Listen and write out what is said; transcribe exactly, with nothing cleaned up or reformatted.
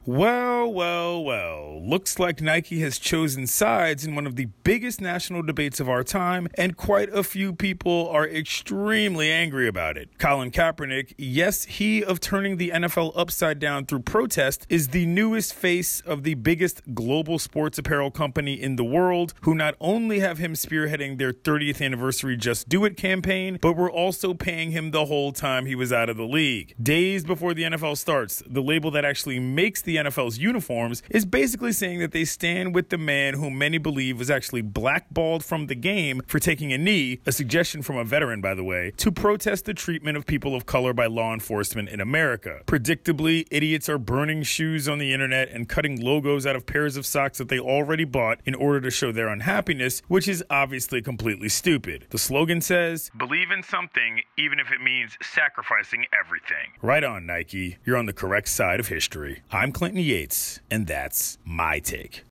Well, well, well. Looks like Nike has chosen sides in one of the biggest national debates of our time, and quite a few people are extremely angry about it. Colin Kaepernick, yes, he of turning the N F L upside down through protest, is the newest face of the biggest global sports apparel company in the world, who not only have him spearheading their thirtieth anniversary Just Do It campaign, but were also paying him the whole time he was out of the league. Days before the N F L starts, the label that actually makes the N F L's uniforms is basically saying that they stand with the man whom many believe was actually blackballed from the game for taking a knee, a suggestion from a veteran, by the way, to protest the treatment of people of color by law enforcement in America. Predictably, idiots are burning shoes on the internet and cutting logos out of pairs of socks that they already bought in order to show their unhappiness, which is obviously completely stupid. The slogan says, "Believe in something, even if it means sacrificing everything." Right on, Nike. You're on the correct side of history. I'm Clinton Yates, and that's my take.